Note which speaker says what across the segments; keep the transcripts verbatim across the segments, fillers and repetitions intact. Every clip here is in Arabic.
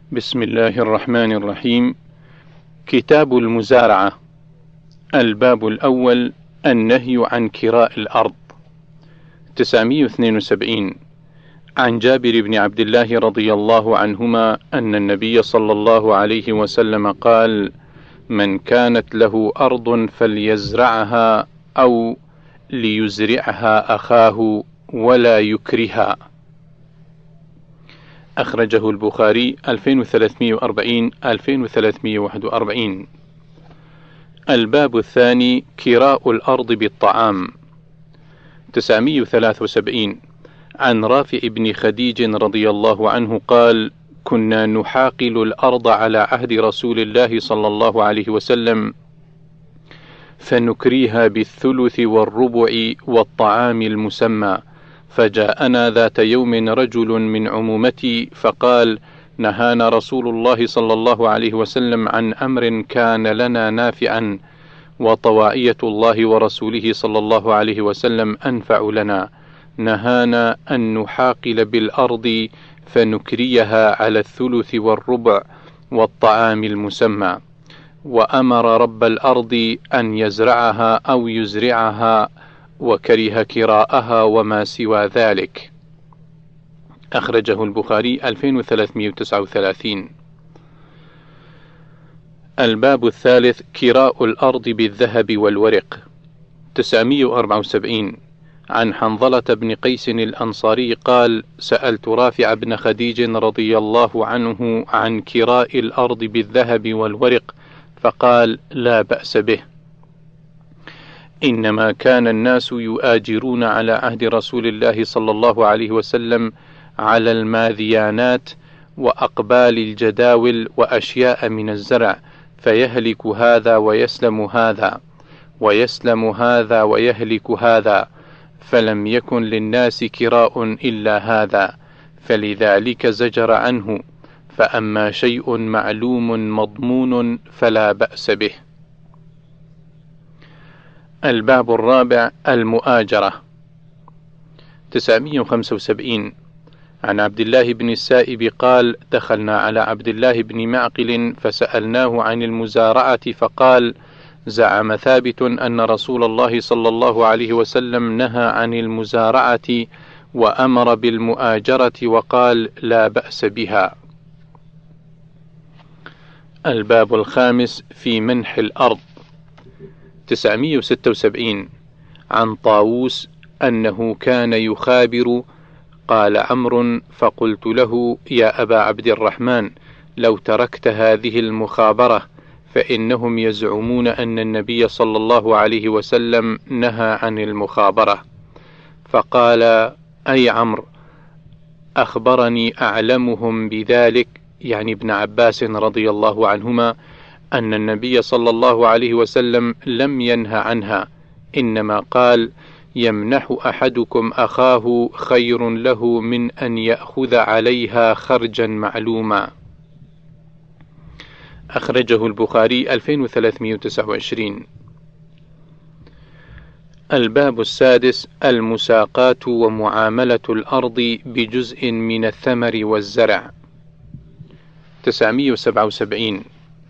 Speaker 1: بسم الله الرحمن الرحيم. كتاب المزارعة. الباب الأول: النهي عن كراء الأرض. تسعمائة واثنين وسبعين. عن جابر بن عبد الله رضي الله عنهما أن النبي صلى الله عليه وسلم قال: من كانت له أرض فليزرعها أو ليزرعها أخاه ولا يكرها. أخرجه البخاري ألفين وثلاثمائة وأربعين ألفين وثلاثمائة وواحد وأربعين. الباب الثاني: كراء الأرض بالطعام. تسعمائة وثلاثة وسبعين. عن رافع بن خديج رضي الله عنه قال: كنا نحاقل الأرض على عهد رسول الله صلى الله عليه وسلم، فنكريها بالثلث والربع والطعام المسمى. فجاءنا ذات يوم رجل من عمومتي فقال: نهانا رسول الله صلى الله عليه وسلم عن أمر كان لنا نافعا، وطوائية الله ورسوله صلى الله عليه وسلم أنفع لنا. نهانا أن نحاقل بالأرض فنكريها على الثلث والربع والطعام المسمى، وأمر رب الأرض أن يزرعها أو يزرعها، وكره كراءها وما سوى ذلك. أخرجه البخاري ألفين وثلاثمائة وتسعة وثلاثين. الباب الثالث: كراء الأرض بالذهب والورق. تسعمائة وأربعة وسبعين. عن حنظلة بن قيس الأنصاري قال: سألت رافع بن خديج رضي الله عنه عن كراء الأرض بالذهب والورق، فقال: لا بأس به، إنما كان الناس يؤاجرون على عهد رسول الله صلى الله عليه وسلم على الماذيانات وأقبال الجداول وأشياء من الزرع، فيهلك هذا ويسلم هذا، ويسلم هذا ويهلك هذا، فلم يكن للناس كراء إلا هذا، فلذلك زجر عنه. فأما شيء معلوم مضمون فلا بأس به. الباب الرابع: المؤاجرة. تسعمائة وخمسة وسبعين. عن عبد الله بن السائب قال: دخلنا على عبد الله بن معقل فسألناه عن المزارعة، فقال: زعم ثابت أن رسول الله صلى الله عليه وسلم نهى عن المزارعة وأمر بالمؤاجرة، وقال: لا بأس بها. الباب الخامس: في منح الأرض. تسعمائة وستة وسبعين. عن طاووس أنه كان يخابر. قال عمرو: فقلت له: يا أبا عبد الرحمن، لو تركت هذه المخابرة، فإنهم يزعمون أن النبي صلى الله عليه وسلم نهى عن المخابرة. فقال: أي عمرو، أخبرني أعلمهم بذلك، يعني ابن عباس رضي الله عنهما، أن النبي صلى الله عليه وسلم لم ينه عنها، إنما قال: يمنح أحدكم أخاه خير له من أن يأخذ عليها خرجا معلوما. أخرجه البخاري ألفين وثلاثمائة وتسعة وعشرين. الباب السادس: المساقات ومعاملة الأرض بجزء من الثمر والزرع. تسعمائة وسبعة وسبعين.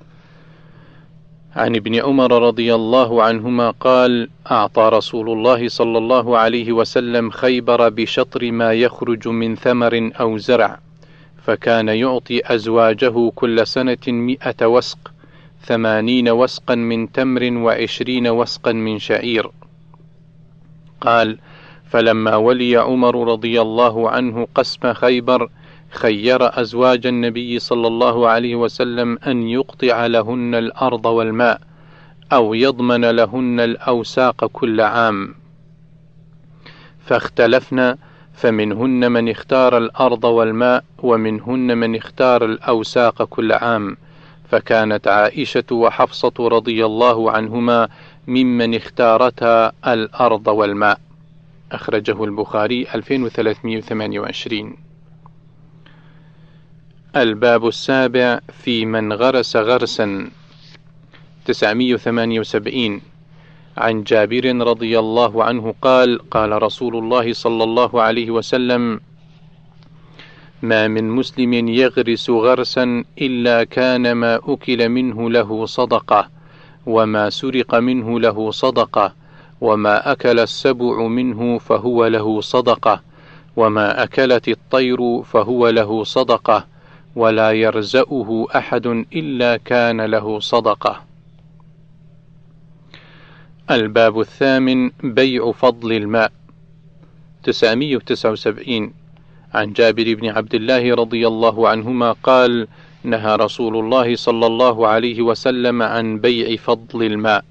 Speaker 1: عن ابن عمر رضي الله عنهما قال: أعطى رسول الله صلى الله عليه وسلم خيبر بشطر ما يخرج من ثمر أو زرع، فكان يعطي أزواجه كل سنة مئة وسق، ثمانين وسقا من تمر وعشرين وسقا من شعير. قال: فلما ولي عمر رضي الله عنه قسم خيبر، خير أزواج النبي صلى الله عليه وسلم أن يقطع لهن الأرض والماء، أو يضمن لهن الأوساق كل عام، فاختلفنا، فمنهن من اختار الأرض والماء، ومنهن من اختار الأوساق كل عام، فكانت عائشة وحفصة رضي الله عنهما ممن اختارتا الأرض والماء. أخرجه البخاري ألفين وثلاثمائة وثمانية وعشرين. الباب السابع: في من غرس غرسا. تسعمائة وثمانية وسبعين. عن جابر رضي الله عنه قال: قال رسول الله صلى الله عليه وسلم: ما من مسلم يغرس غرسا إلا كان ما أكل منه له صدقة، وما سرق منه له صدقة، وما أكل السبع منه فهو له صدقة، وما أكلت الطير فهو له صدقة، ولا يرزأه أحد إلا كان له صدقة. الباب الثامن: بيع فضل الماء. تسعمائة وتسعة وسبعين عن جابر بن عبد الله رضي الله عنهما قال: نهى رسول الله صلى الله عليه وسلم عن بيع فضل الماء.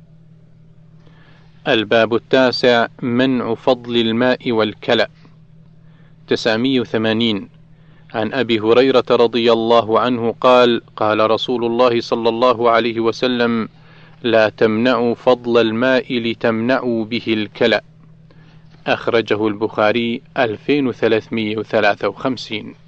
Speaker 1: الباب التاسع: منع فضل الماء والكلأ. تسعمائة وثمانين عن أبي هريرة رضي الله عنه قال: قال رسول الله صلى الله عليه وسلم: لا تمنعوا فضل الماء لتمنعوا به الكلأ. أخرجه البخاري ألفين وثلاثمائة وثلاثة وخمسين.